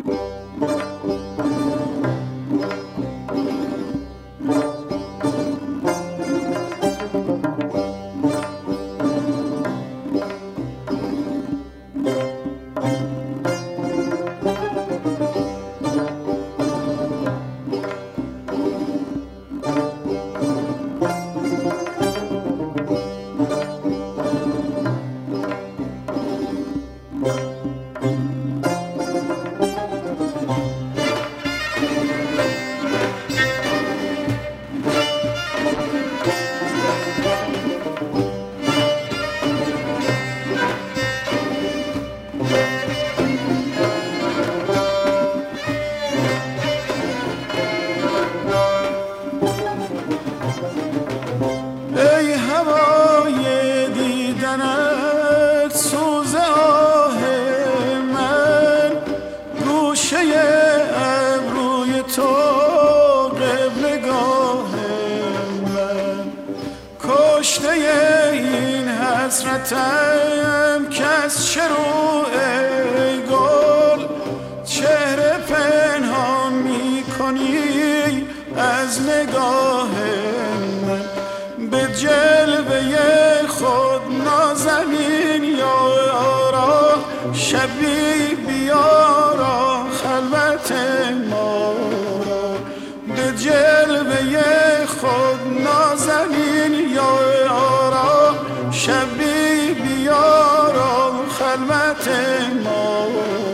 حسرتم کس چرو ای گل چهره پنهان می کنی از نگاه من به جلوه خود نازنین یارا شبی بیارا خلوت ما را به جلوه خود نازنین یارا شبی بیارا خلوت ما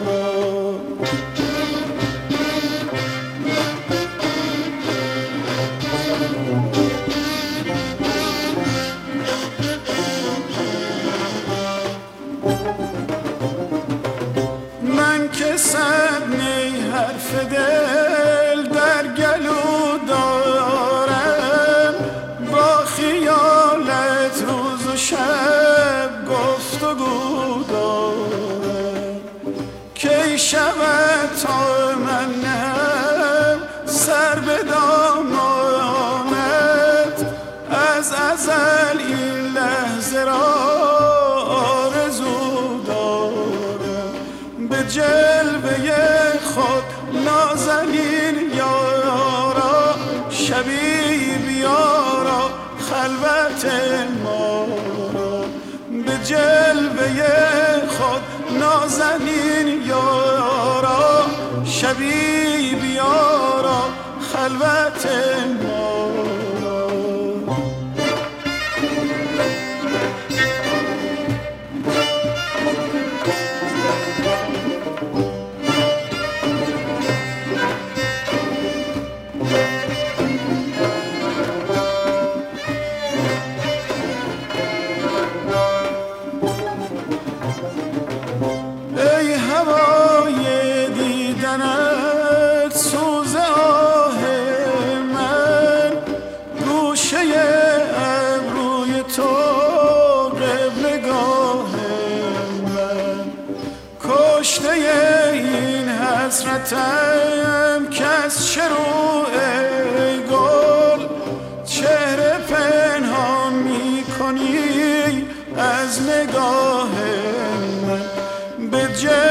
من که صد نی حرف دل در گلو دارم با خیالت روز و شب گفتگو دارم کی شود تا من نهم سر به دامانت از ازل این لحظه را آرزو دارم به جلوه خود نازنین یارا شبی بیارا خلوت ما را به جلوه خود نازنین یارا شبی بیارا خلوت ما را ای هوای دیدنت سوز آه من گوشه ابروی تو قبلگاه من کشته این حسرتم کس چرو ای گل چهره پنهان می کنی از نگاه من به